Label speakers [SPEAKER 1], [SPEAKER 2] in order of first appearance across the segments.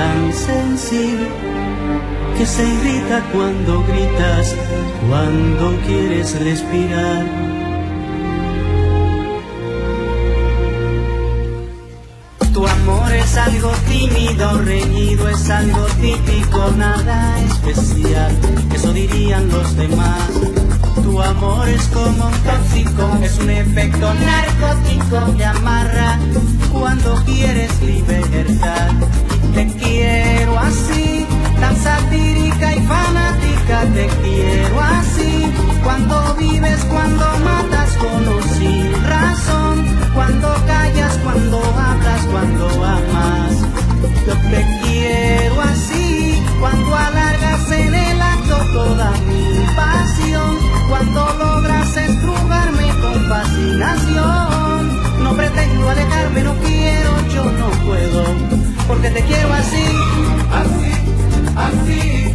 [SPEAKER 1] tan sensible que se irrita cuando gritas, cuando quieres respirar. Tu amor es algo tímido, reñido, es algo típico, nada especial, eso dirían los demás. Tu amor es como un tóxico, es un efecto narcótico que amarra cuando quieres libertad. Te quiero así, tan satírica y fanática, te quiero así. Cuando vives, cuando matas con o sin razón, cuando callas, cuando hablas, cuando amas. Yo te quiero así, cuando alargas en el acto toda mi pasión, cuando logras estrujarme con fascinación. No pretendo alejarme, no quiero, yo no puedo, porque te quiero así, así, así.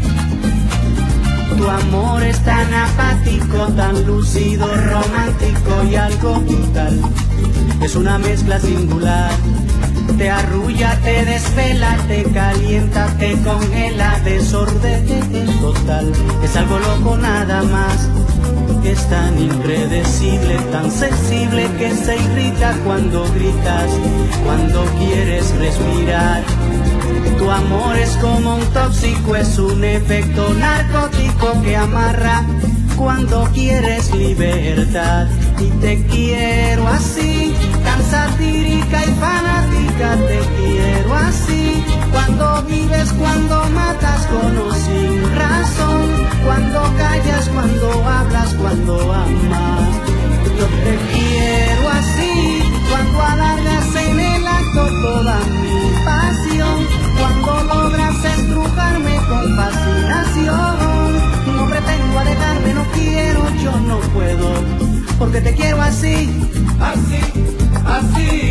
[SPEAKER 1] Tu amor es tan apático, tan lúcido, romántico y algo brutal. Es una mezcla singular. Te arrulla, te desvela, te calienta, te congela, desorden total. Es algo loco nada más, que es tan impredecible, tan sensible que se irrita cuando gritas, cuando quieres respirar. Tu amor es como un tóxico, es un efecto narcótico que amarra cuando quieres libertad. Y te quiero así, tan satírica y fanática, te quiero así. Cuando vives, cuando matas con o sin razón, cuando callas, cuando hablas, cuando amas. Yo te quiero así, cuando alargas en el acto toda mi pasión, cuando logras estrujarme con fascinación. No pretendo alejarme, no quiero, yo no puedo, porque te quiero así, así, así.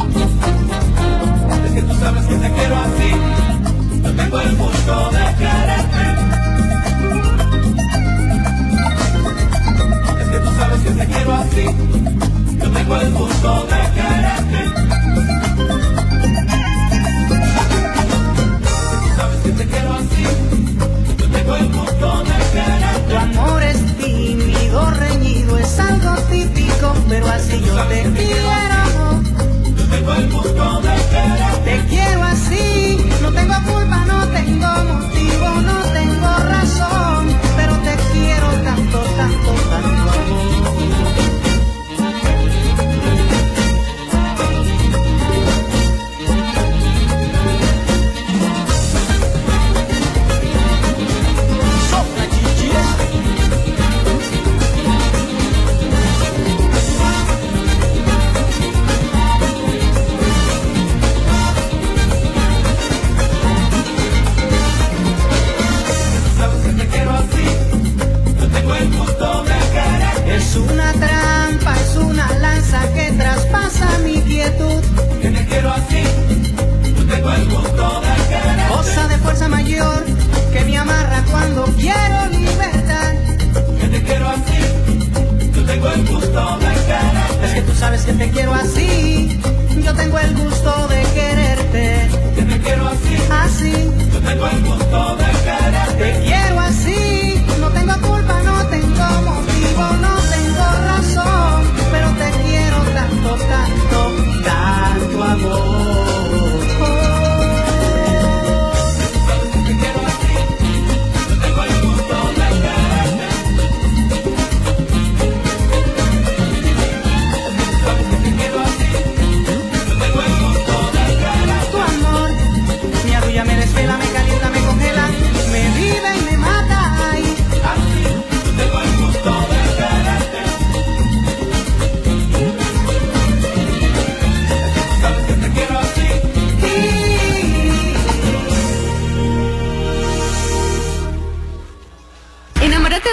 [SPEAKER 1] Es que tú sabes que te quiero así, yo tengo el gusto de quererte. Es que tú sabes que te quiero así, yo tengo el gusto de quererte. Te quiero así, yo tengo el gusto de querer. Tu amor es tímido, reñido, es algo típico, pero así yo te quiero. Yo tengo el gusto de querer. Te quiero así, no tengo culpa, no tengo motivo, no tengo razón, pero te quiero tanto, tanto, tanto amor.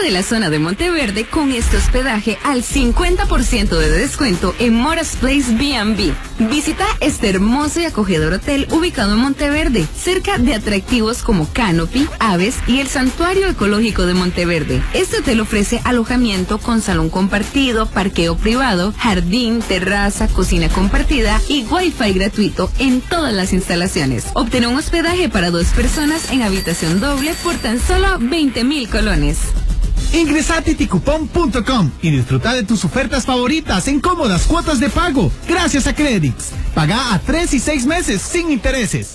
[SPEAKER 2] de la zona de Monteverde con este hospedaje al 50% de descuento en Mora's Place B&B. Visita este hermoso y acogedor hotel ubicado en Monteverde, cerca de atractivos como Canopy, Aves y el Santuario Ecológico de Monteverde. Este hotel ofrece alojamiento con salón compartido, parqueo privado, jardín, terraza, cocina compartida y wifi gratuito en todas las instalaciones. Obtén un hospedaje para 2 personas en habitación doble por tan solo 20,000 colones.
[SPEAKER 3] Ingresa a titicupon.com y disfruta de tus ofertas favoritas en cómodas cuotas de pago, gracias a Credix. Paga a 3 y 6 meses sin intereses.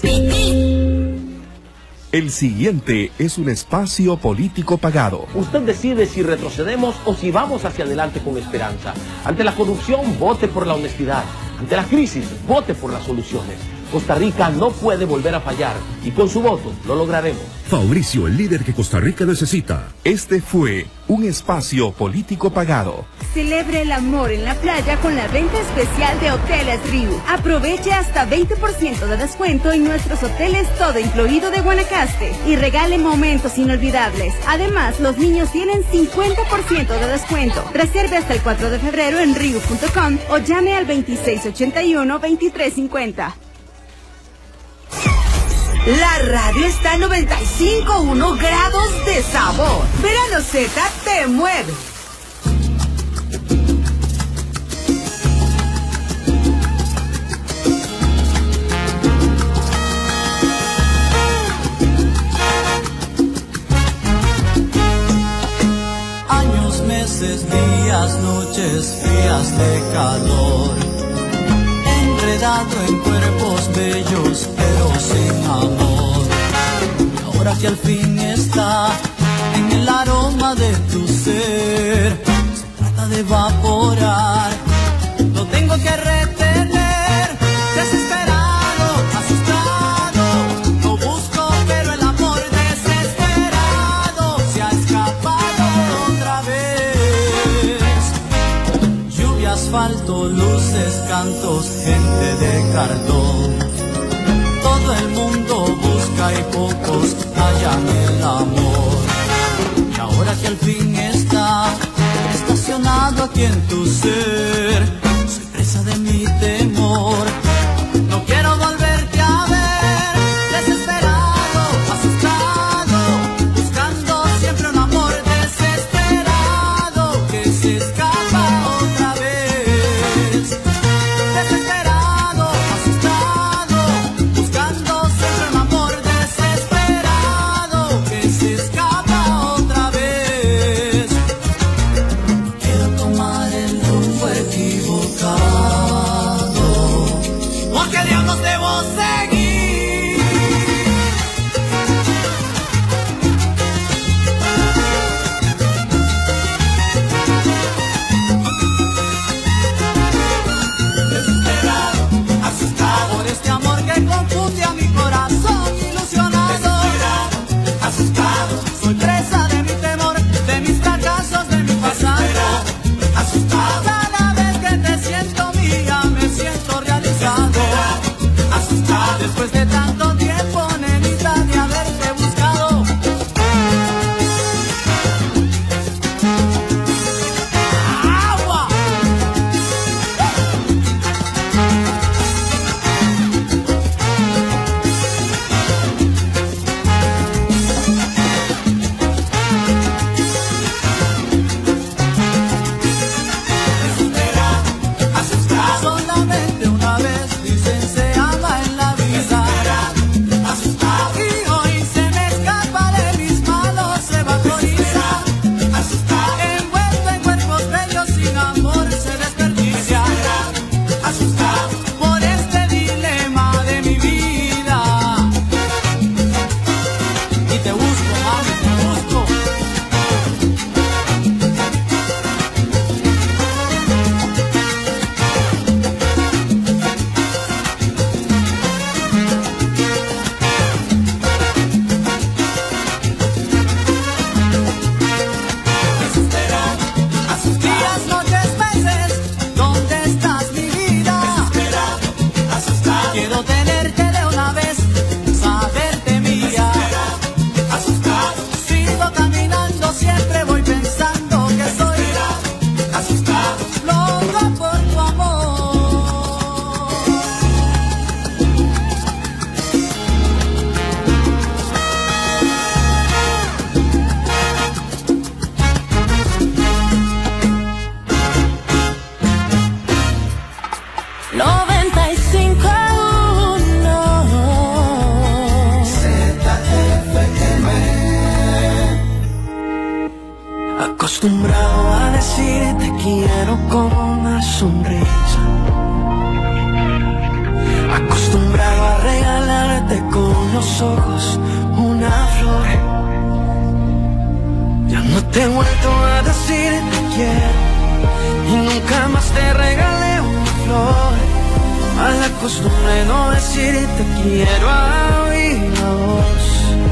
[SPEAKER 4] El siguiente es un espacio político pagado.
[SPEAKER 5] Usted decide si retrocedemos o si vamos hacia adelante con esperanza. Ante la corrupción, vote por la honestidad. Ante la crisis, vote por las soluciones. Costa Rica no puede volver a fallar y con su voto lo lograremos.
[SPEAKER 6] Fabricio, el líder que Costa Rica necesita.
[SPEAKER 4] Este fue un espacio político pagado.
[SPEAKER 7] Celebre el amor en la playa con la venta especial de Hoteles Riu. Aproveche hasta 20% de descuento en nuestros hoteles todo incluido de Guanacaste y regale momentos inolvidables. Además, los niños tienen 50% de descuento. Reserve hasta el 4 de febrero en riu.com o llame al 2681-2350.
[SPEAKER 8] La radio está a 95.1 grados de sabor. Verano Z te mueve.
[SPEAKER 1] Años, meses, días, noches frías de calor, enredado en cuerpos bellos pero sin amor. Y ahora que al fin está en el aroma de tu ser, se trata de evaporar. Lo tengo que retener, desesperado, asustado. Lo busco pero el amor desesperado se ha escapado otra vez. Lluvia, asfalto, luces, cantos, gente de cartón. Todo el mundo busca y pocos hallan el amor. Y ahora que al fin está estacionado aquí en tu ser, soy presa de mi temor. No quiero volverte a ver, desesperado, asustado, buscando siempre un amor desesperado que se escapa otra vez. Desesperado, asustado, buscando siempre un amor desesperado que se escapa otra vez. Quiero tomar el rumbo Acostumbrado a decir te quiero con una sonrisa, acostumbrado a regalarte con los ojos una flor. Ya no te he vuelto a decir te quiero y nunca más te regalé una flor. A la costumbre no decir te quiero a oír la voz.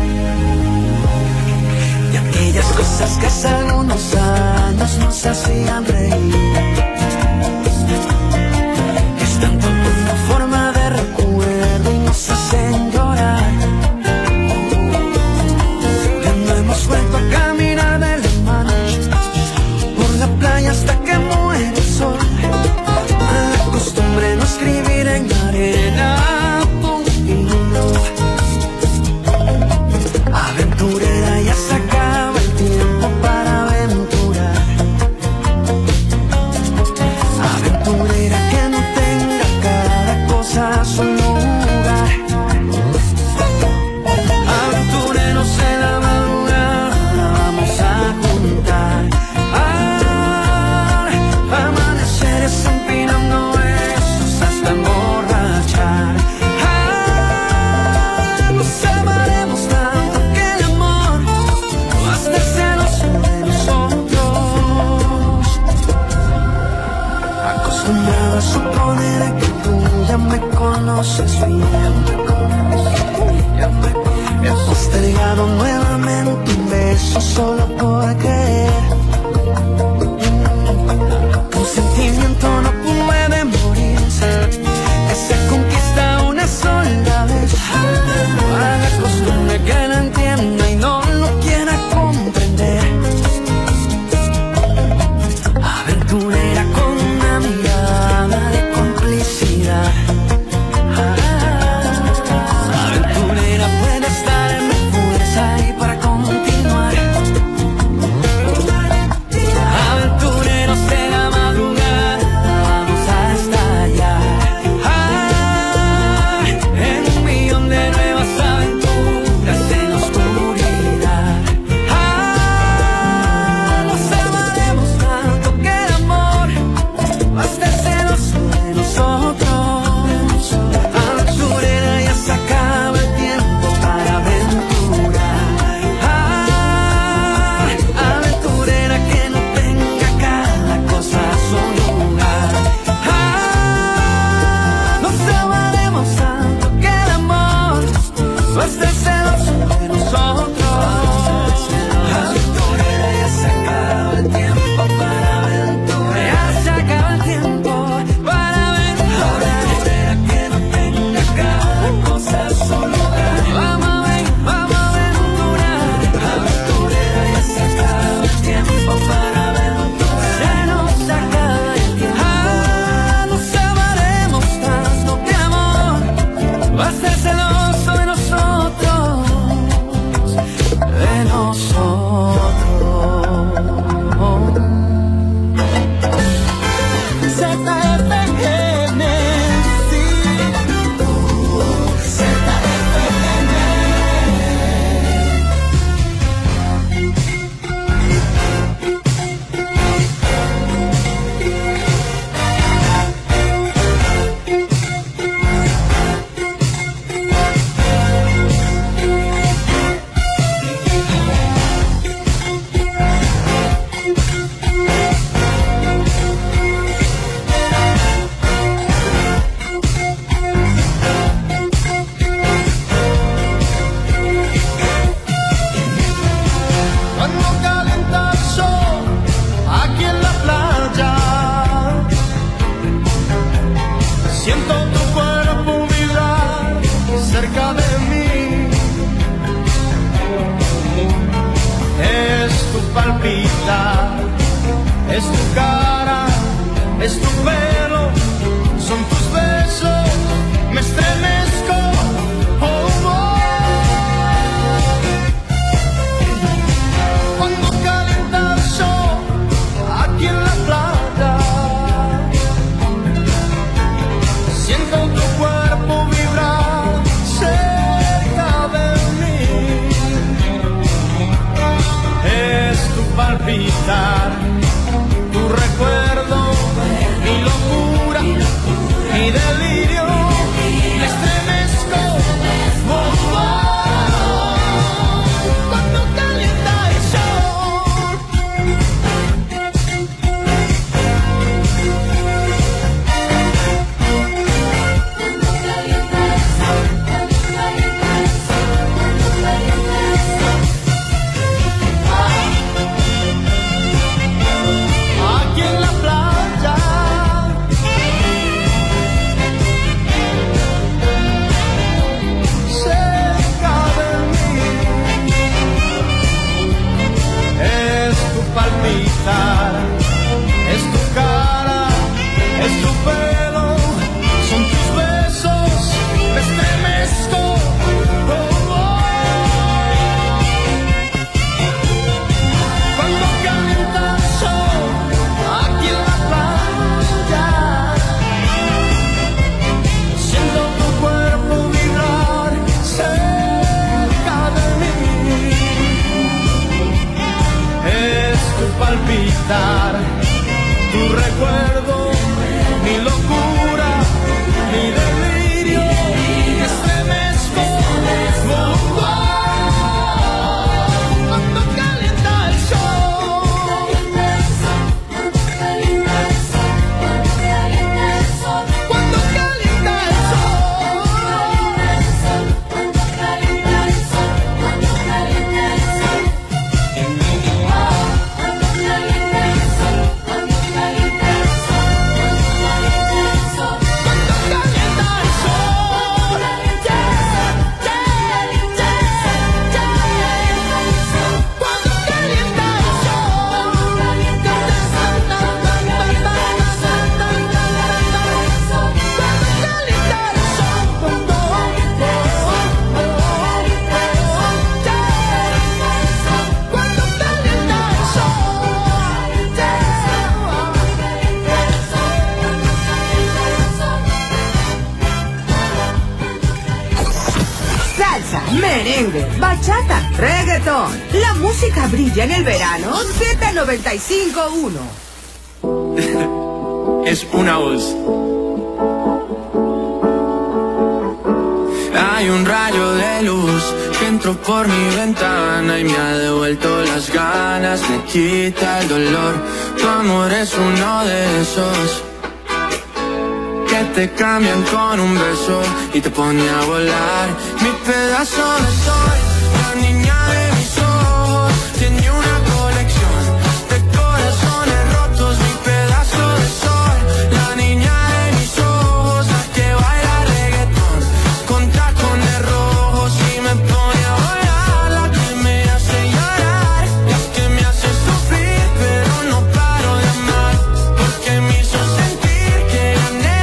[SPEAKER 1] Y aquellas cosas que hace algunos años nos hacían reír, están tomando forma de recuerdo y nos hacen llorar. Ya no hemos vuelto a caminar de la mano por la playa hasta que muere el sol. A la costumbre no escribir en la arena puntino. Aventurera, ya se acaba el tiempo para aventurar. Aventurera que no tenga cada cosa a su lugar. Aventureros en la madrugada vamos a juntar. Amaneceres empinando besos hasta emborrachar. Nos amaremos tanto que el amor no hace celoso de nosotros. Acostumbrado a suponer que tú ya me conoces bien, he postergado nuevamente un beso solo por creer. Un sentimiento no puede morirse, que se conquista una sola vez. A la costumbre que no entienda y no lo quiera comprender. Aventurera con una mirada de complicidad.
[SPEAKER 9] olvidar tu recuerdo, mi locura, mi delirio, y estremezco mundo cuando calienta el sol. Cuando calienta el
[SPEAKER 8] merengue, bachata, reggaetón. La música brilla en el verano. Z95.1.
[SPEAKER 10] Es una voz. Hay un rayo de luz que entró por mi ventana y me ha devuelto las ganas, me quita el dolor. Tu amor es uno de esos que te cambian con un beso y te pone a volar. Mi pedazo de sol, la niña de mis ojos, tiene una colección de corazones rotos. Mi pedazo de sol, la niña de mis ojos, la que baila reggaetón con tacones rojos y me pone a volar. La que me hace llorar, la que me hace sufrir, pero no paro de amar, porque me hizo sentir que gané.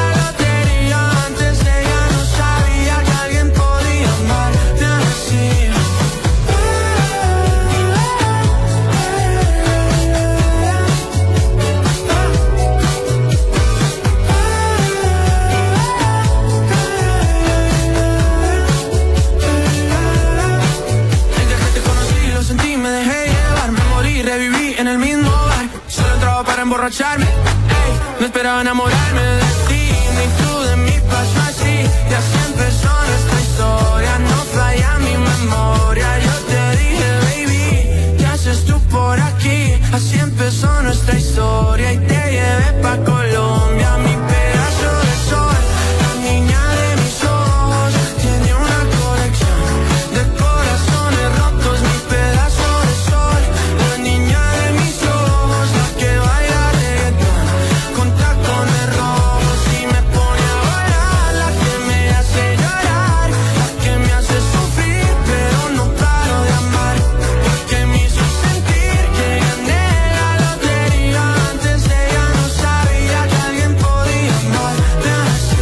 [SPEAKER 10] Emborracharme, ey, no esperaba enamorarme de ti, ni tú de mí pasó así. Y así empezó nuestra historia, no falla mi memoria. Yo te dije, baby, ¿qué haces tú por aquí? Así empezó nuestra historia y te llevé pa' Colombia. Mi pedazo de sol, la niña de mis ojos, tiene una colección de corazones rotos. Mi pedazo de sol, la niña de mis ojos, la que baila con tacones rojos y me pone a volar. La que me hace llorar, la que me hace sufrir, pero no paro de amar, porque me hizo sentir que gané la lotería. Antes ella no sabía que alguien podía amarte así.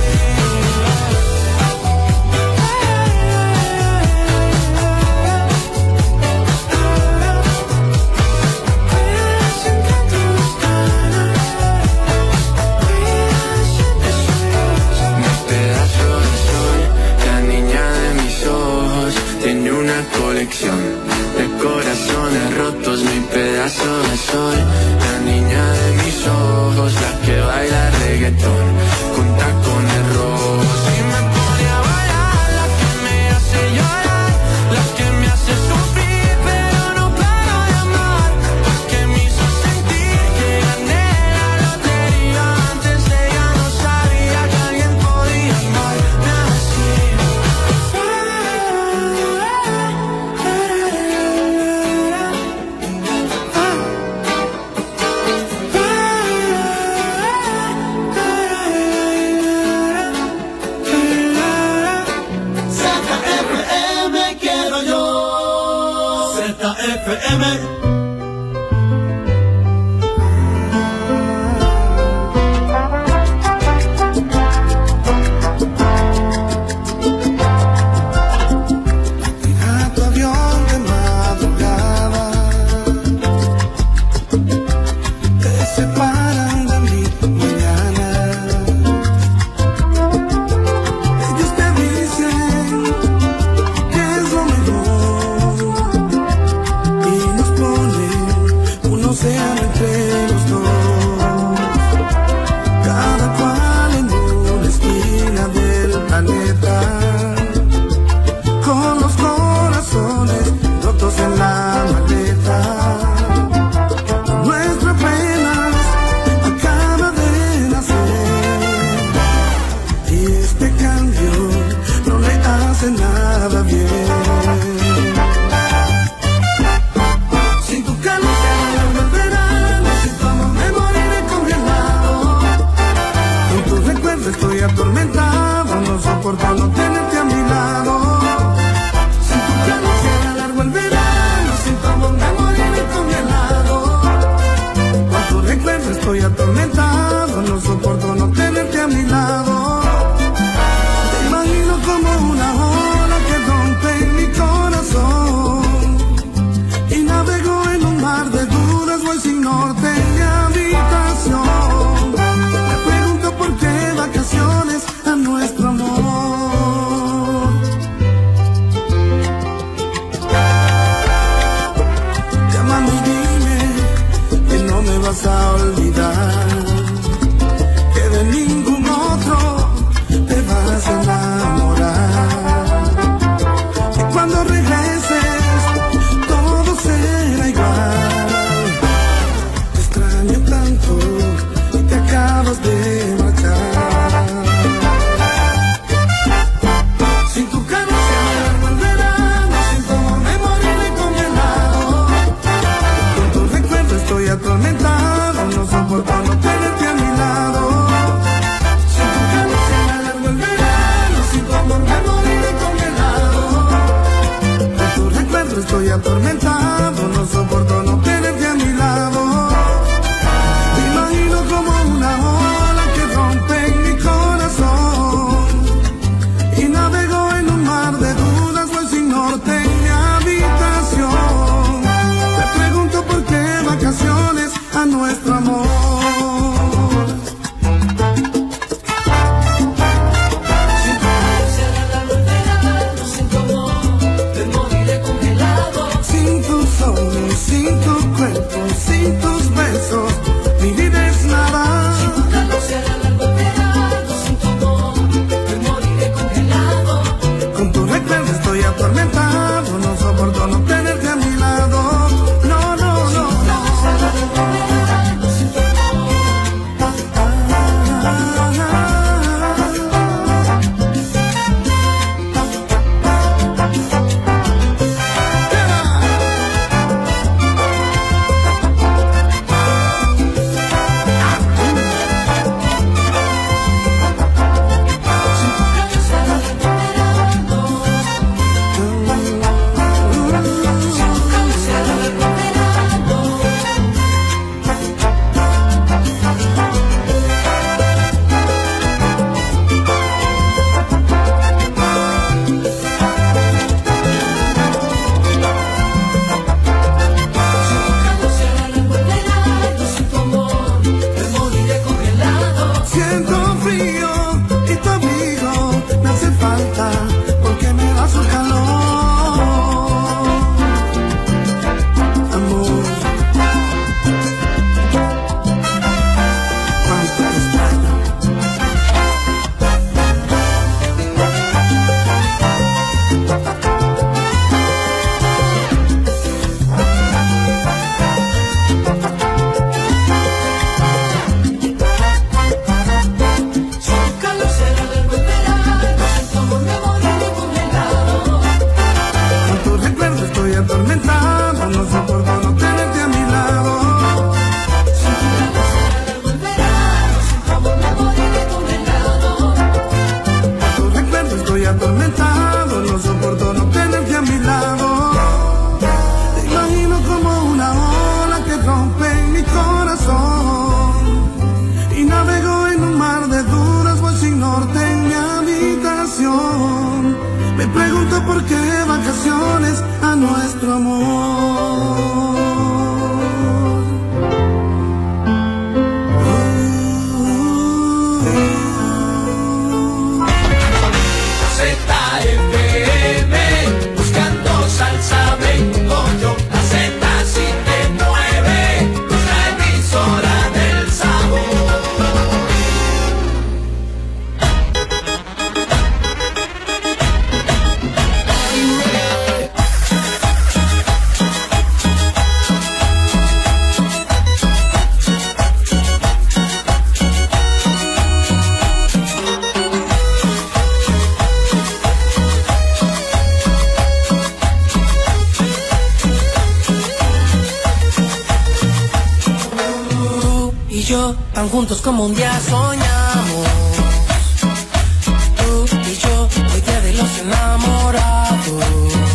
[SPEAKER 10] Colección de corazones rotos, mi pedazo de sol, la niña de mis ojos, la que baila reggaetón con tacones rojos y me pone a bailar. La que me hace llorar, la que me hace sufrir, pero no paro de amar, porque me hizo sentir que gané la lotería. Antes ella no sabía que alguien podía amarme así.
[SPEAKER 11] Nos pone
[SPEAKER 9] corazones rotos en la maleta. Nuestra pena acaba de nacer y este cambio no le hace nada bien. Sin tu calor se alarma el verano, sin tu amor me moriré congelado. Con tu recuerdo estoy atormentado, no soporto no tenerte a mi lado. Sin tu calor se alarma el verano, sin tu amor me moriré congelado. Con tu recuerdo estoy atormentado, no soporto no tenerte a mi lado. Te imagino como una ola que rompe en mi corazón y navego en un mar de dudas, voy sin norte en mi habitación. Me pregunto por qué vacaciones a nuestro amor. Llámame y dime que no me vas a olvidar, que de ningún otro te vas a enamorar, que cuando regreses todo será igual. Te extraño tanto y te acabas de marchar. Sin tu calor se alarma el verano, sin tu amor me moriré congelado. Con tu recuerdo estoy atormentado, no soporto no tenerte a mi lado. Sin tu calor se alarma el verano, sin tu amor me moriré congelado. Con tu recuerdo estoy atormentado, no soporto no tenerte a mi lado. Me imagino como una ola que rompe en mi corazón y navego en un mar de dudas, voy sin norte en mi habitación. Me pregunto por qué vacaciones a nuestro amor. Sin tus ojos, sin tu cuerpo, sin tus besos, mi vida es nada. Sin tu calor será largo el verano, sin tu amor me moriré congelado. Con tu recuerdo estoy atormentado, no soporto no tenerte a mi lado. No, no, no, no. Siento frío y tu abrigo me hace falta porque me da su calor. Amor, cuánto te extraño. Sin calor será largo el verano, sin tu amor me moriré congelado. Con tu recuerdo estoy atormentado, no soporto no tenerte a mi lado. Sin tu calor será largo el verano, sin tu amor me moriré congelado. Con tu recuerdo estoy atormentado, no soporto no tenerte a mi lado. Te imagino como una ola que rompe en mi corazón y navego en un mar de dudas, voy sin norte en mi habitación. Me pregunto por qué vacaciones a nuestro amor.
[SPEAKER 10] ZFM, buscando salsa, vengo yo. La Z si te mueve, la emisora del sabor. tan juntos como un día soñamos. Tú y yo, hoy día de los enamorados.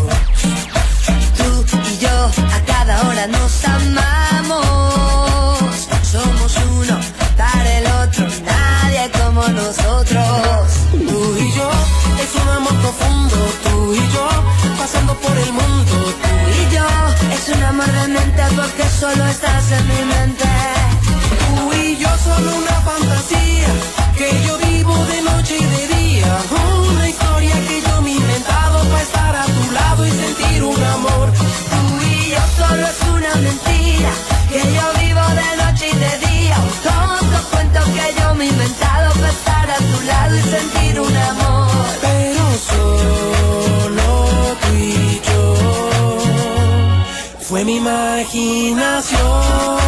[SPEAKER 11] Tú y yo, a cada hora nos amamos. Somos uno para el otro, nadie como nosotros.
[SPEAKER 10] Tú y yo, es un amor profundo. Tú y yo, pasando por el mundo.
[SPEAKER 11] Tú y yo, es un amor de mente porque solo estás en mi mente.
[SPEAKER 10] Tú y yo, solo una fantasía que yo vivo de noche y de día. Una historia que yo me he inventado para estar a tu lado y sentir un amor.
[SPEAKER 11] Tú y yo, solo es una mentira que yo vivo de noche y de día. Un tonto cuento que yo me he inventado para estar a tu lado y sentir un amor.
[SPEAKER 10] Pero solo tú y yo, fue mi imaginación.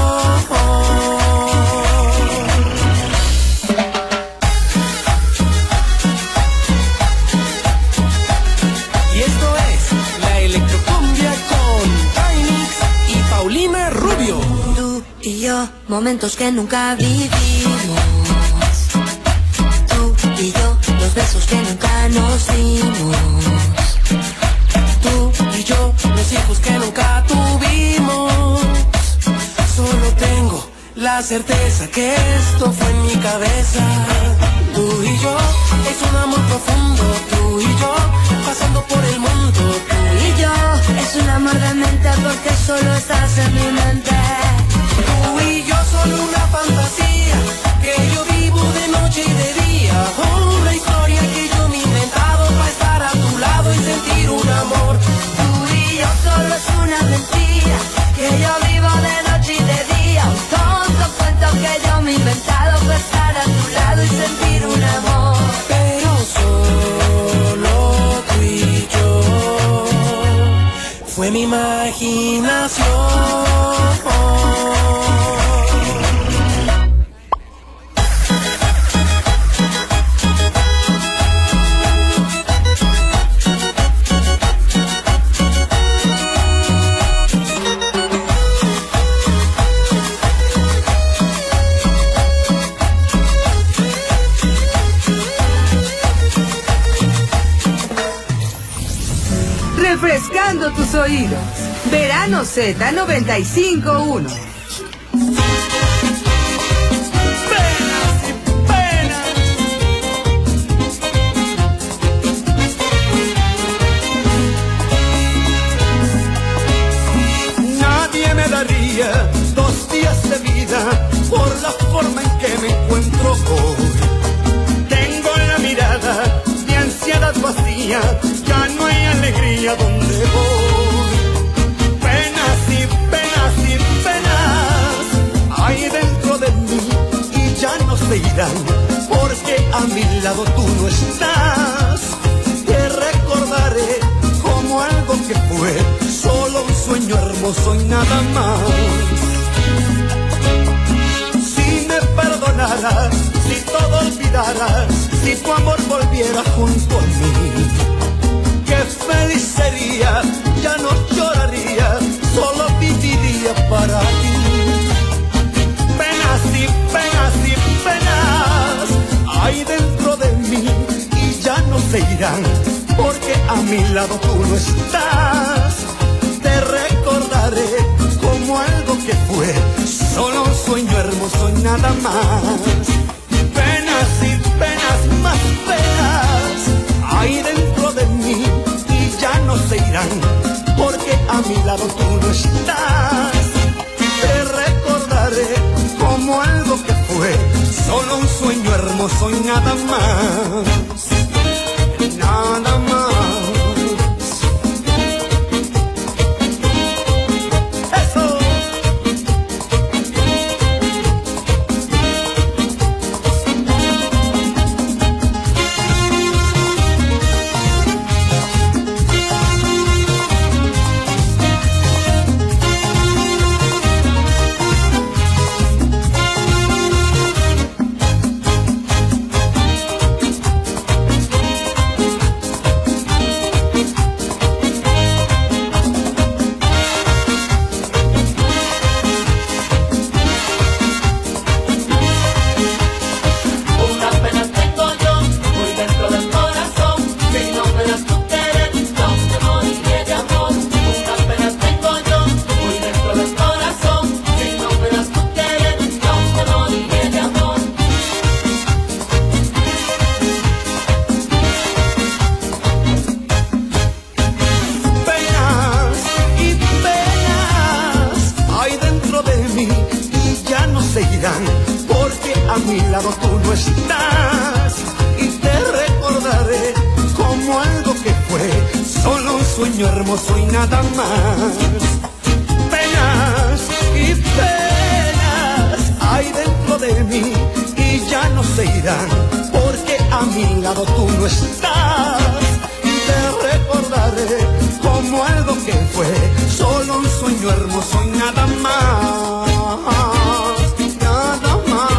[SPEAKER 10] Y esto es la Electrocumbia con Tynix y Paulina Rubio.
[SPEAKER 11] Tú y yo, momentos que nunca vivimos. Tú y yo, los besos que nunca nos dimos.
[SPEAKER 10] Tú y yo, los hijos que nunca tuvimos. Solo tengo la certeza que esto fue en mi cabeza. Tú y yo, es un amor profundo. Tú y yo, pasando por el mundo.
[SPEAKER 11] Tú y yo, es un amor de mente porque solo estás en mi mente.
[SPEAKER 10] Tú y yo, solo una fantasía que yo vivo de noche y de día. Una historia que yo me he inventado para estar a tu lado y sentir un amor.
[SPEAKER 11] Tú y yo, solo es una mentira que yo vivo de noche y de día. Un tonto cuento que yo me he inventado para estar a tu lado y sentir un amor.
[SPEAKER 10] Pero solo tú y yo, fue mi imaginación.
[SPEAKER 8] Refrescando tus oídos. Verano Z 95.1.
[SPEAKER 9] Nadie me daría 2 días de vida por la forma en que me encuentro hoy. Tengo la mirada de ansiedad vacía, ya no hay alegría donde voy. Penas y penas y penas hay dentro de mí y ya no se irán, porque a mi lado tú no estás. Te recordaré como algo que fue solo un sueño hermoso y nada más. Si me perdonaras, si todo olvidaras, si tu amor volviera junto a mí, qué feliz sería, ya no lloraría, solo viviría para ti. Penas y penas y penas hay dentro de mí y ya no se irán, porque a mi lado tú no estás. Te recordaré como algo que fue solo un sueño hermoso y nada más. Penas y penas, más penas hay dentro de mí y ya no se irán, porque a mi lado tú no estás. Te recordaré como algo que fue solo un sueño hermoso y nada más. Nada más. irán, porque a mi lado tú no estás. Y te recordaré como algo que fue solo un sueño hermoso y nada más. Penas y penas hay dentro de mí y ya no se irán, porque a mi lado tú no estás. Y te recordaré como algo que fue solo un sueño hermoso y nada más, nada más.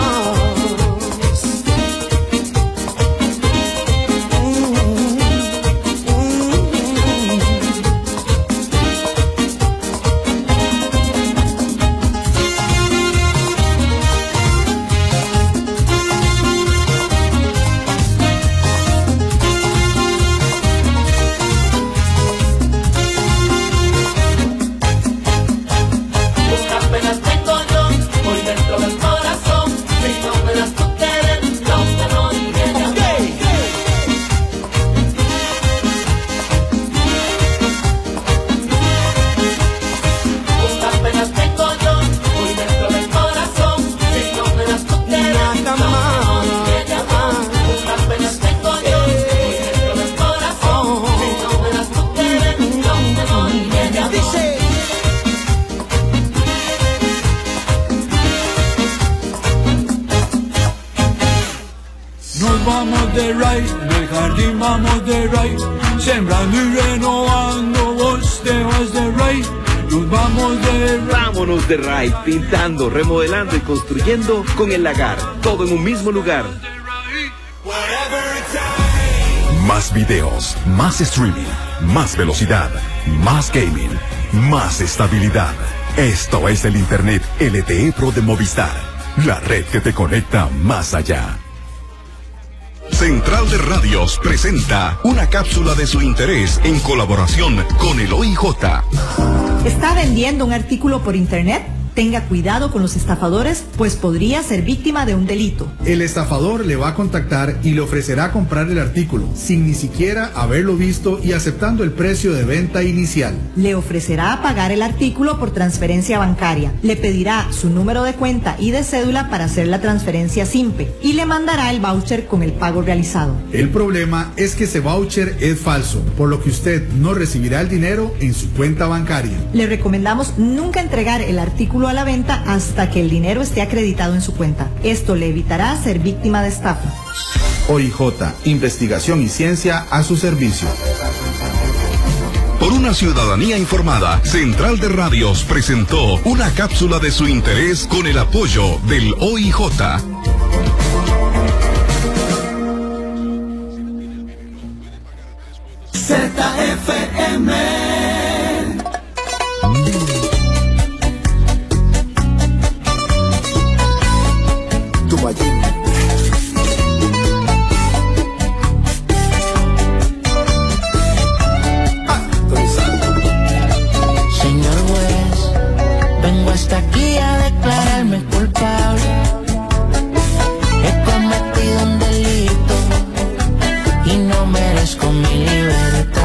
[SPEAKER 12] Del jardín vamos de rey, sembrando y renovando, vos te vas de rey. Nos vamos de rey.
[SPEAKER 13] Vámonos de rey, pintando, remodelando y construyendo con el Lagar, todo en un mismo lugar.
[SPEAKER 6] Más videos, más streaming, más velocidad, más gaming, más estabilidad. Esto es el Internet LTE Pro de Movistar, la red que te conecta más allá.
[SPEAKER 14] Central de Radios presenta una cápsula de su interés en colaboración con el OIJ.
[SPEAKER 15] ¿Está vendiendo un artículo por internet? Tenga cuidado con los estafadores, pues podría ser víctima de un delito.
[SPEAKER 16] El estafador le va a contactar y le ofrecerá comprar el artículo, sin ni siquiera haberlo visto y aceptando el precio de venta inicial.
[SPEAKER 15] Le ofrecerá pagar el artículo por transferencia bancaria. Le pedirá su número de cuenta y de cédula para hacer la transferencia simple y le mandará el voucher con el pago realizado.
[SPEAKER 16] El problema es que ese voucher es falso, por lo que usted no recibirá el dinero en su cuenta bancaria.
[SPEAKER 15] Le recomendamos nunca entregar el artículo a la venta hasta que el dinero esté acreditado en su cuenta. Esto le evitará ser víctima de estafa.
[SPEAKER 16] OIJ, investigación y ciencia a su servicio.
[SPEAKER 14] Por una ciudadanía informada, Central de Radios presentó una cápsula de su interés con el apoyo del OIJ.
[SPEAKER 9] ZFM.
[SPEAKER 11] Señor juez, vengo hasta aquí a declararme culpable. He cometido un delito y no merezco mi libertad.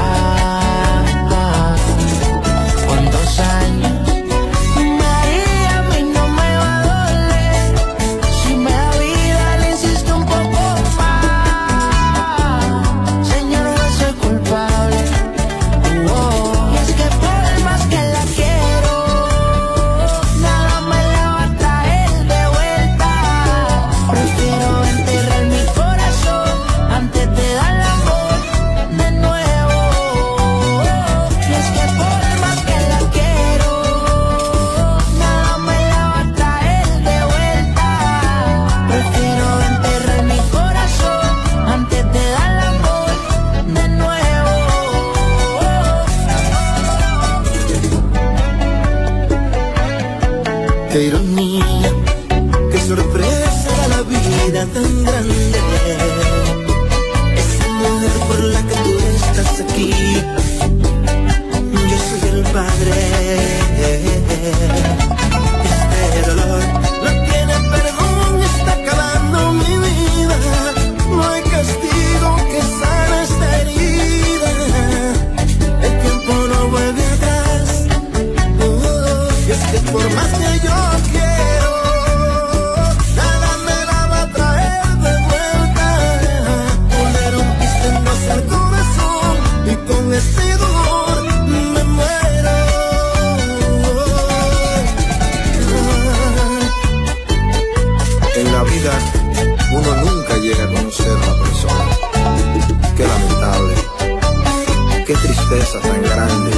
[SPEAKER 11] Con 2 años María, a mí no me va a doler. Si me da vida le insisto un poco más. Señor juez, soy culpable. Y es que por más que la quiero, nada me la va a traer de vuelta. Prefiero enterrar mi corazón antes de dar amor de nuevo. Y es que por más que la quiero, nada me la va a traer de vuelta. Prefiero enterrar mi corazón antes de dar amor de nuevo.
[SPEAKER 9] Qué ironía, qué sorpresa la vida tan grande. Esa mujer por la que tú estás aquí, yo soy el padre. Este dolor no tiene perdón, está acabando mi vida. No hay castigo que sane esta herida. El tiempo no vuelve atrás. Y es que por más que yo quiera,
[SPEAKER 17] cabeza tan grande.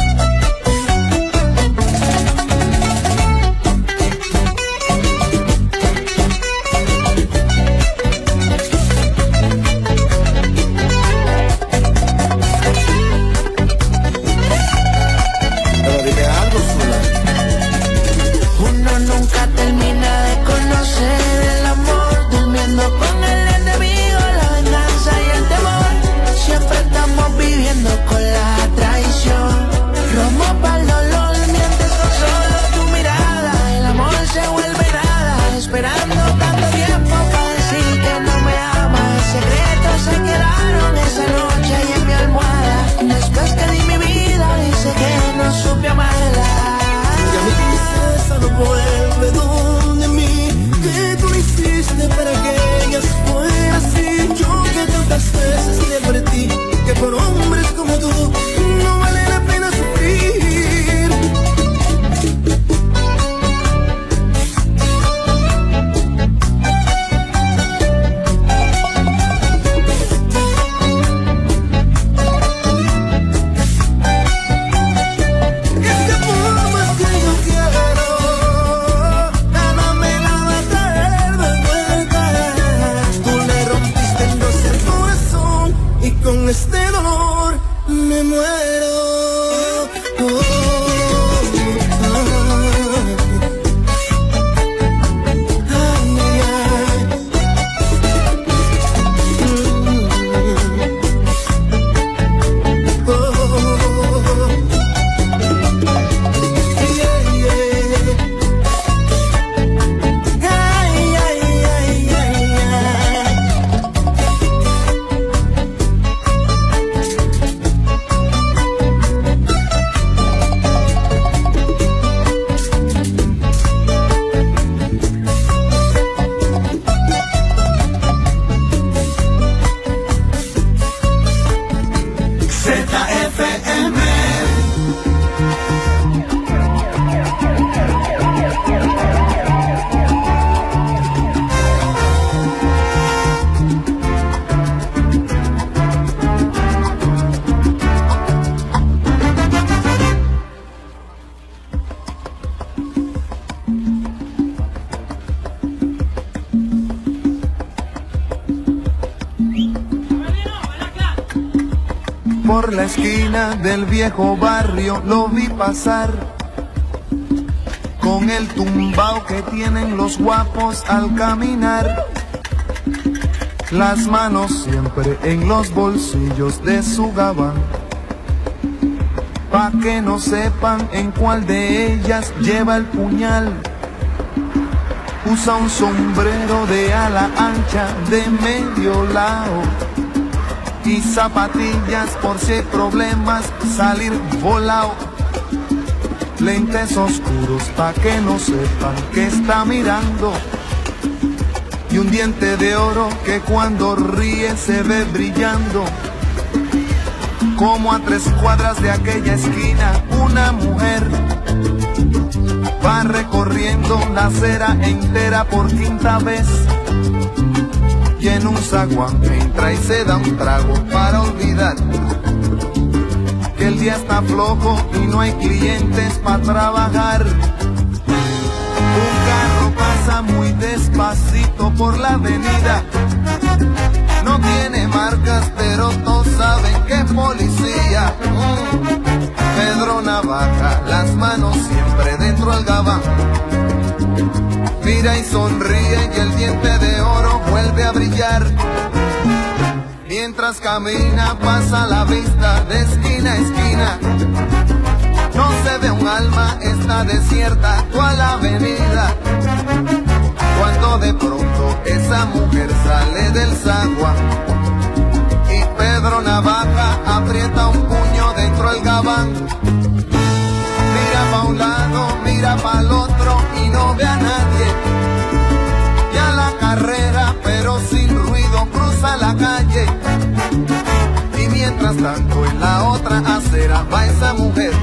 [SPEAKER 11] Uno nunca termina de conocer el amor, durmiendo con el enemigo, la venganza y el temor. Siempre estamos viviendo con la traición. Romo para el dolor, mientes con solo tu mirada. El amor se vuelve nada, esperando tanto tiempo para decir que no me amas. Secretos se quedaron esa noche ahí en mi almohada. Después que di mi vida, dice que no supe amarla.
[SPEAKER 9] Ya mi princesa no vuelve donde mí. ¿Qué tú hiciste para que ella fuera así? Yo que tantas veces le advertí que por hombres como tú no vale la pena sufrir. Es que por más que yo quiero, nada me la va a traer de vuelta. Tú le rompiste en dos el corazón y con este dolor me muero. ZFM.
[SPEAKER 18] Por la esquina del viejo barrio lo vi pasar, con el tumbao que tienen los guapos al caminar, las manos siempre en los bolsillos de su gabán, pa' que no sepan en cuál de ellas lleva el puñal. Usa un sombrero de ala ancha de medio lado y zapatillas por si hay problemas salir volado. Lentes oscuros pa' que no sepan que está mirando, y un diente de oro que cuando ríe se ve brillando. Como a 3 cuadras de aquella esquina una mujer va recorriendo la acera entera por 5ª vez, y en un zaguán entra y se da un trago para olvidar que el día está flojo y no hay clientes para trabajar. Un carro pasa muy despacito por la avenida, no tiene marcas pero todos saben que es policía. Pedro Navaja, las manos siempre dentro del gabán, mira y sonríe y el diente de oro vuelve a brillar. Mientras camina pasa la vista de esquina a esquina, no se ve un alma, está desierta toda la avenida. Cuando de pronto esa mujer sale del zaguán y Pedro Navaja aprieta un puño dentro del gabán. Mira pa' un lado, mira pa' el otro y no ve a nadie. Ya la carrera, pero sin ruido, cruza la calle. Y mientras tanto en la otra acera va esa mujer,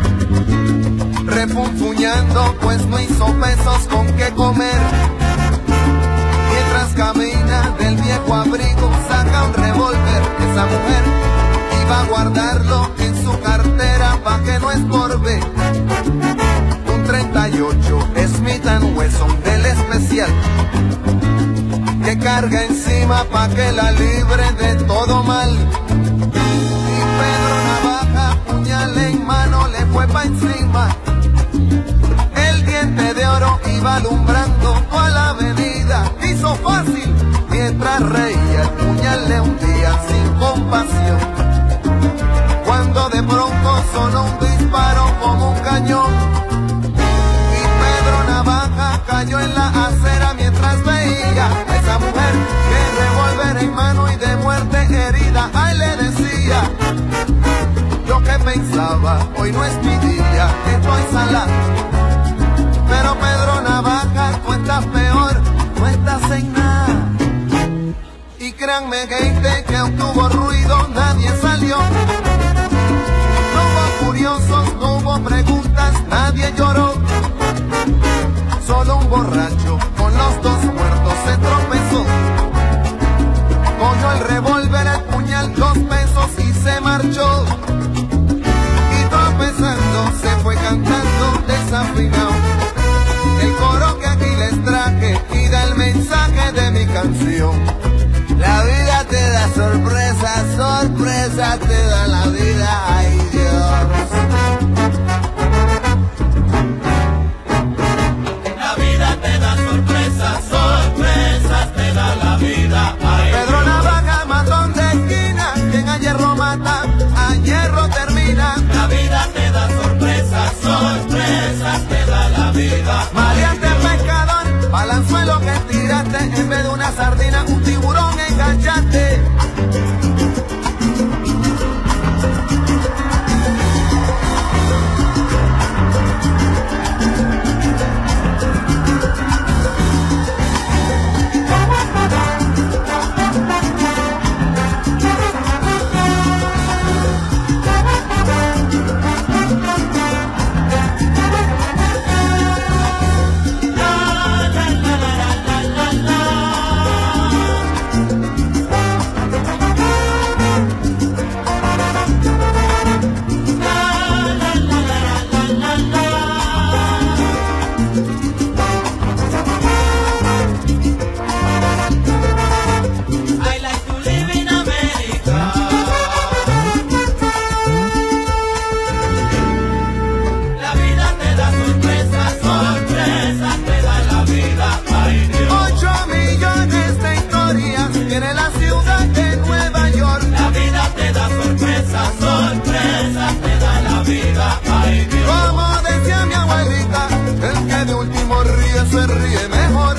[SPEAKER 18] refunfuñando pues no hizo pesos con qué comer. Mientras camina del viejo abrigo saca un revólver. Esa mujer iba a guardarlo en su cartera pa' que no estorbe. Un 38 Smith & Wesson del especial, que carga encima pa' que la libre de todo mal. Y Pedro Navaja, puñal en mano, le fue pa' encima. El diente de oro iba alumbrando toda la avenida. Hizo fácil mientras reía, el puñal le hundía sin compasión. Cuando de pronto sonó un disparo como un cañón, y Pedro Navaja cayó en la acera mientras veía a esa mujer que revólver en mano y de muerte herida. Ay, le decía, yo que pensaba, hoy no es mi día, estoy salado. Pero Pedro Navaja, tú estás peor, no estás en nada. Y créanme, gente, que obtuvo ruido, nadie salió. No hubo curiosos, no hubo preguntas, nadie lloró. Solo un borracho con los dos muertos se tropezó. Cogió el revólver, el puñal, 2 pesos y se marchó. Y tropezando se fue cantando desafinado el coro que aquí les traje y da el mensaje de mi canción. La vida te da sorpresas, sorpresas te da la vida, ay Dios. La vida te da sorpresas, sorpresas te da la vida, ay Dios. Pedro Navaja, matón de esquina, quien a hierro mata, a hierro termina. La vida te da sorpresas, sorpresas te da la vida. Maleante pescador, balanzuelo que tiraste, en vez de una sardina, un tiburón enganchaste. Como decía mi abuelita, el que de último ríe se ríe mejor.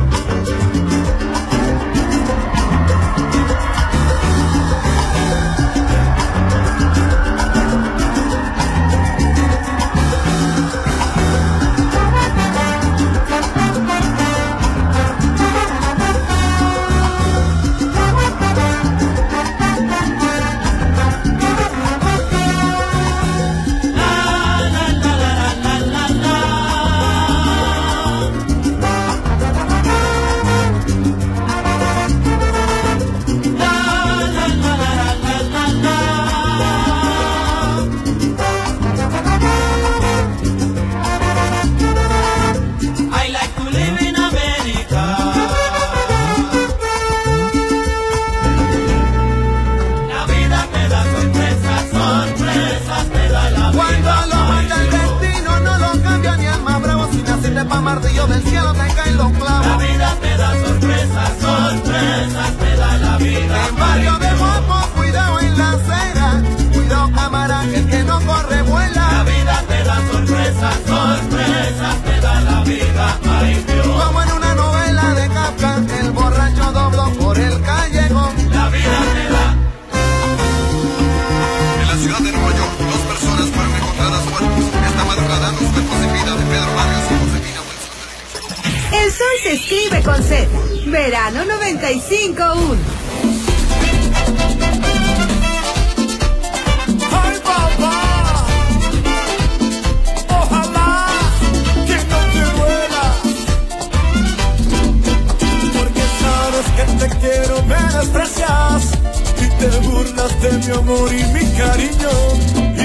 [SPEAKER 18] Pa' martillo del cielo te caen los clavos. La vida te da sorpresas, sorpresas te da la vida. En barrio de Guapo, cuidado en la acera, cuidado cámara, que el que no corre vuela. La vida te da sorpresas, sorpresas te da la vida, ay Dios. Como en una novela de Kafka, el borracho dobló por el callejón. La vida te da.
[SPEAKER 17] En la ciudad de Nueva York, 2 personas fueron encontradas muertas esta madrugada. Los cuerpos sin vida de Pedro Vargas y Josefina.
[SPEAKER 8] El sol se escribe con Z. Verano 95.1.
[SPEAKER 9] ¡Ay, papá! Ojalá que no te duela, porque sabes que te quiero, me desprecias y te burlas de mi amor y mi cariño.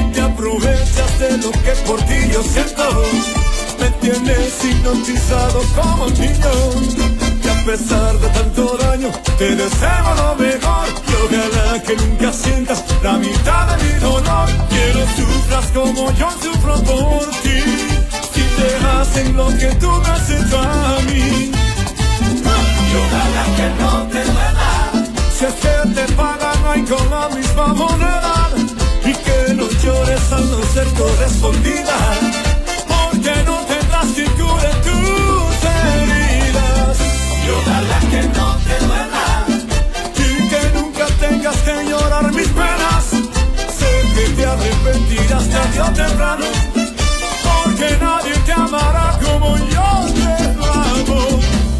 [SPEAKER 12] por ti yo siento. Me tienes hipnotizado como un niño, y a pesar de tanto daño te deseo lo mejor. Y ojalá que nunca sientas la mitad de mi dolor. Quiero sufras como yo sufro por ti, si te hacen lo que tú me has hecho a mí. Y ojalá que no te duela, si es que te pagan ahí con la misma moneda, y que no llores al no ser correspondida, porque no tendrás quien cure tus heridas. Y ojalá que no te duela, y que nunca tengas que llorar mis penas. Sé que te arrepentirás tarde o temprano, porque nadie te amará como yo te amo.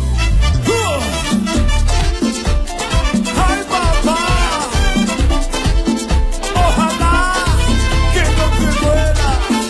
[SPEAKER 12] Ay, papá, ojalá que no te duela,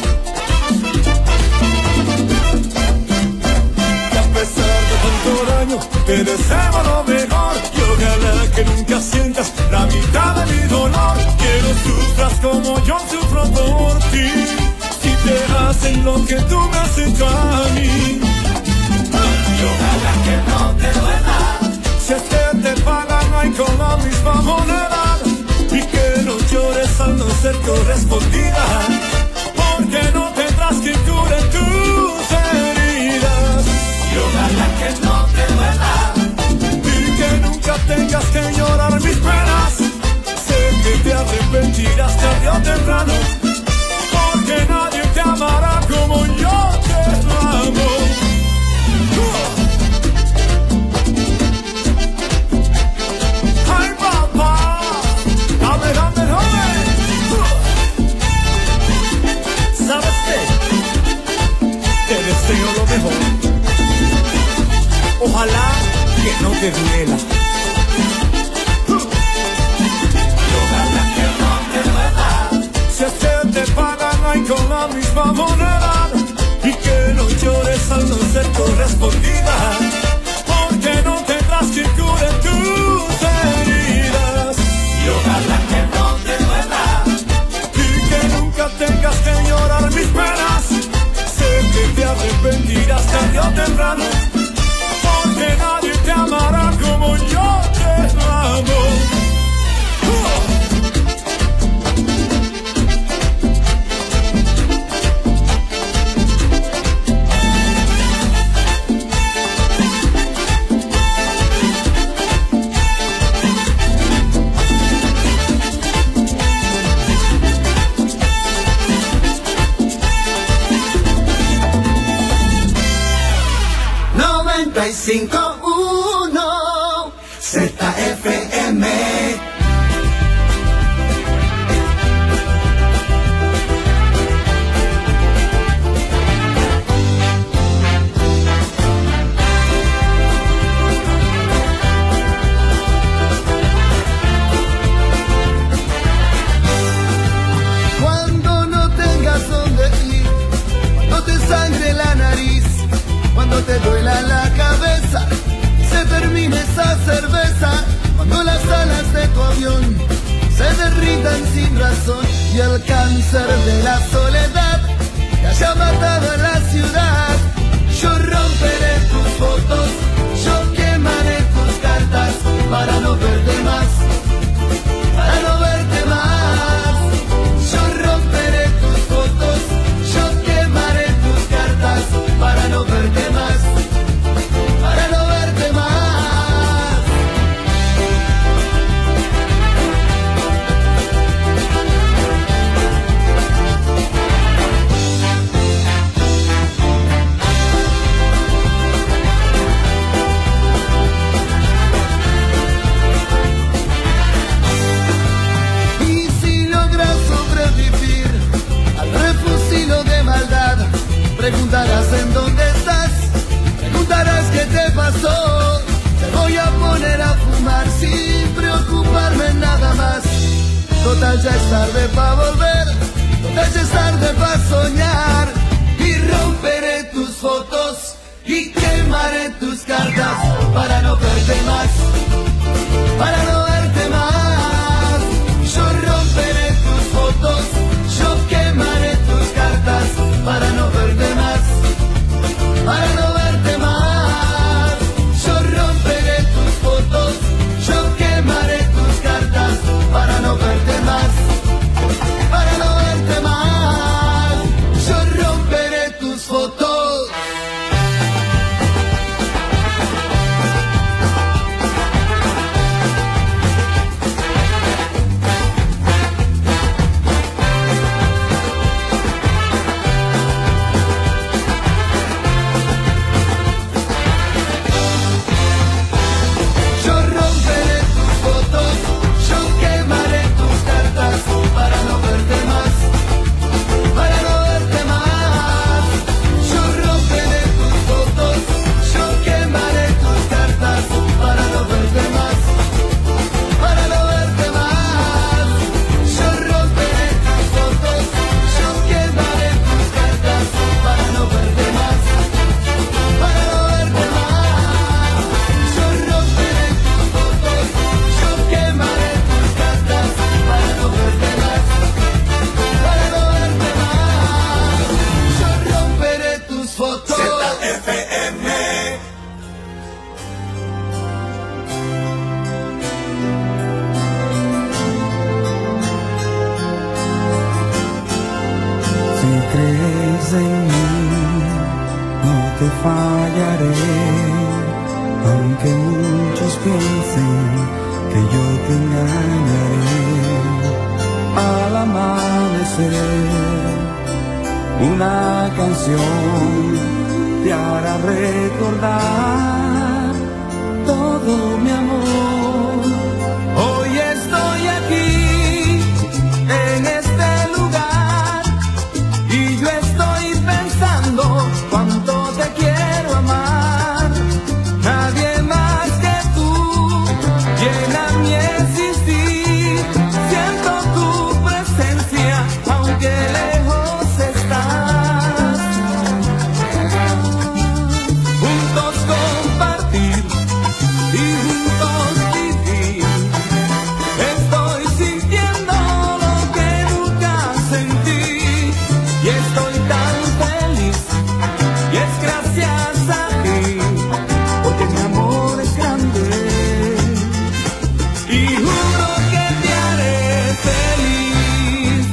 [SPEAKER 12] que a pesar de tanto daño te deseo lo mejor. Y ojalá que nunca sientas la mitad de mi dolor. Quiero sufras como yo sufro por ti, si te hacen lo que tú me has hecho a mí. Y ojalá que no te duela, si es que te pagan ahí con la misma moneda, y que no llores al no ser correspondida, porque no tendrás quien cure tus heridas. Y ojalá que no te duela, y que nunca tengas que llorar mis penas. Sé que te arrepentirás tarde o temprano, porque nadie te amará como yo te amo. Ay, papá, dame, dame, dame. ¿Sabes qué? Te deseo lo mejor. Ojalá que no te duela. Si es que te pagan ahí con la misma moneda, y que no llores al no ser correspondida, porque no tendrás quien cure tus heridas. Y ojalá que no te duela, y que nunca tengas que llorar mis penas. Sé que te arrepentirás tarde o temprano, porque nadie te amará como yo te amo.
[SPEAKER 9] y 5.1 ZFM.
[SPEAKER 18] Cuando no tengas dónde ir, cuando te sangre la nariz, cuando te duela la cabeza, se termine esa cerveza, cuando las alas de tu avión se derritan sin razón y el cáncer de la soledad te haya matado a la ciudad. Yo romperé tus fotos, yo quemaré tus cartas para no verte más, para no verte más. Yo romperé tus fotos, yo quemaré tus cartas para no verte más, para no verte más. Y si logras sobrevivir al refugio de maldad, preguntarás en dónde estás, preguntarás qué te pasó. Te voy a poner a fumar sin preocuparme nada más. Total ya es tarde pa' volver, total ya es tarde pa' soñar. Y romperé tus fotos y quemaré tus cartas para no verte más, para no verte más. Yo romperé tus fotos, yo quemaré tus cartas
[SPEAKER 19] crees en mí, no te fallaré, aunque muchos piensen que yo te engañaré. Al amanecer, una canción te hará recordar todo mi amor. Hoy estoy aquí, en este lugar, y yo estoy pensando cuánto te quiero amar. Nadie más que tú llena mi existir. Siento tu presencia, aunque lejos estás. Juntos compartir y juntos vivir. Estoy sintiendo lo que nunca sentí, y estoy tan feliz, y es gracias a ti, porque mi amor es grande, y juro que te haré feliz.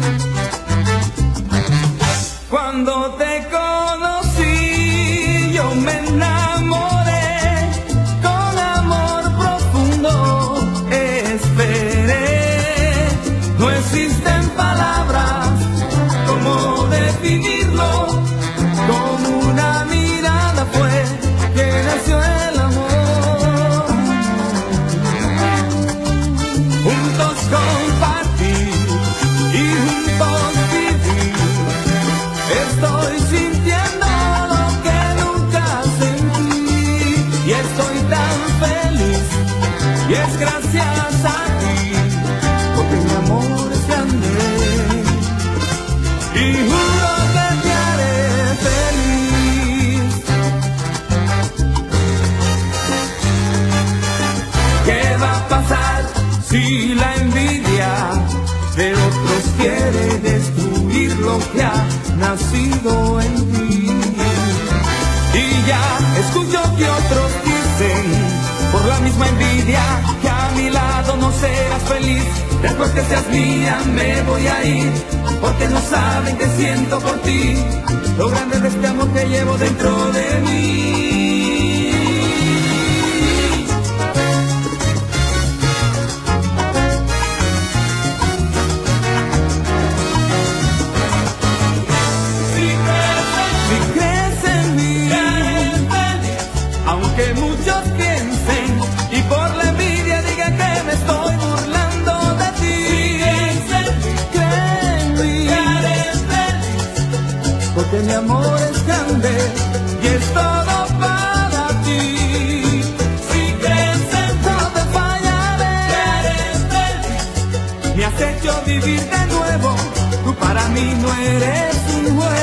[SPEAKER 19] Cuando te conocí, yo me enamoré, con amor profundo esperé. No existen palabras como definirlo, con una mirada fue que nació el amor. Juntos compartir y juntos vivir. Estoy sintiendo lo que nunca sentí, y estoy tan feliz, y es gracias a ti, porque mi amor es grande, y juro que te haré feliz. ¿Qué va a pasar si la envidia de otros quiere destruir lo que ha nacido en ti? Y ya escucho que otros dicen, por la misma envidia, que a mi lado no serás feliz. Después que seas mía me voy a ir, porque no saben que siento por ti, lo grande de este amor que llevo dentro de mí. Si crees en mí, aunque muchos piensen y por la envidia digan que me estoy burlando de ti, cree en mí, porque mi amor es grande y es todo para ti. Si crees en mí, no te fallaré, me has hecho vivir de nuevo, tú para mí no eres un juego.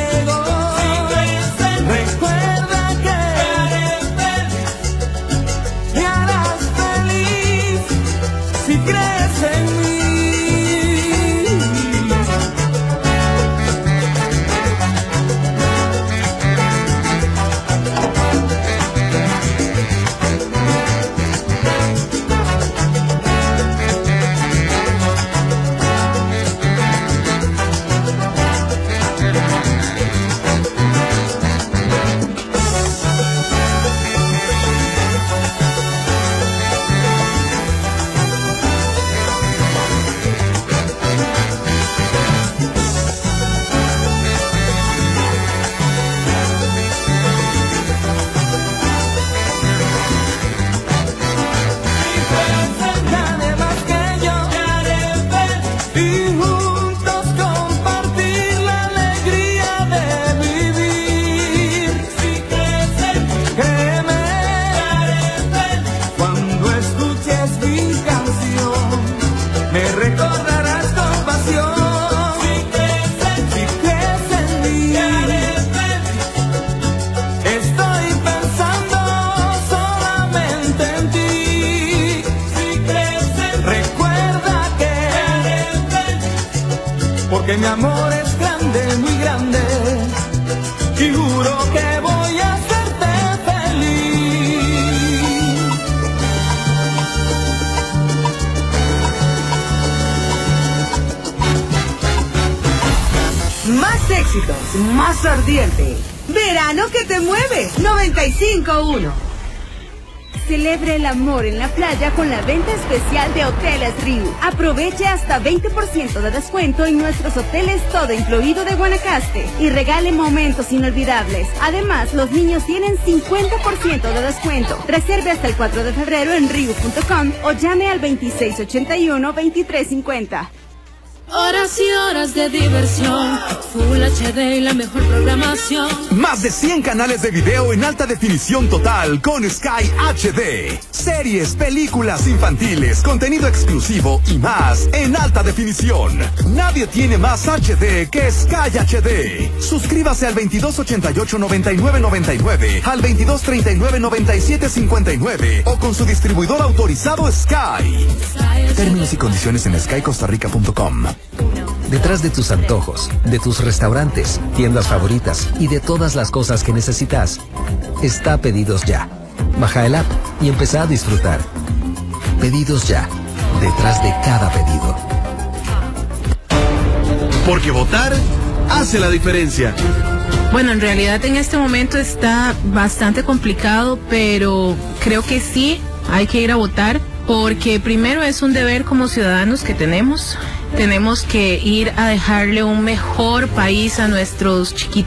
[SPEAKER 19] Recuerda que me harás feliz si crees en mí. porque mi amor es grande, muy grande, y juro que voy a hacerte feliz.
[SPEAKER 8] Más éxitos más ardientes. Verano que te mueve, 95.1.
[SPEAKER 7] Celebre el amor en la playa con la venta especial de Hoteles Riu. Aproveche hasta 20% de descuento en nuestros hoteles todo incluido de Guanacaste y regale momentos inolvidables. Además, los niños tienen 50% de descuento. Reserve hasta el 4 de febrero en riu.com o llame al 2681-2350.
[SPEAKER 20] Horas y horas de diversión, Full HD y la mejor programación.
[SPEAKER 21] Más de 100 canales de video en alta definición total con Sky HD. Series, películas infantiles, contenido exclusivo y más en alta definición. Nadie tiene más HD que Sky HD. Suscríbase al 2288-9999, al 2239-9759 o con su distribuidor autorizado Sky. Términos y condiciones en skycostarrica.com.
[SPEAKER 22] Detrás de tus antojos, de tus restaurantes, tiendas favoritas y de todas las cosas que necesitas, está Pedidos Ya. Baja el app y empezá a disfrutar. Pedidos Ya, detrás de cada pedido.
[SPEAKER 23] Porque votar hace la diferencia.
[SPEAKER 24] Bueno, en realidad en este momento está bastante complicado, pero creo que sí hay que ir a votar, porque primero es un deber como ciudadanos que tenemos que ir a dejarle un mejor país a nuestros chiquitos.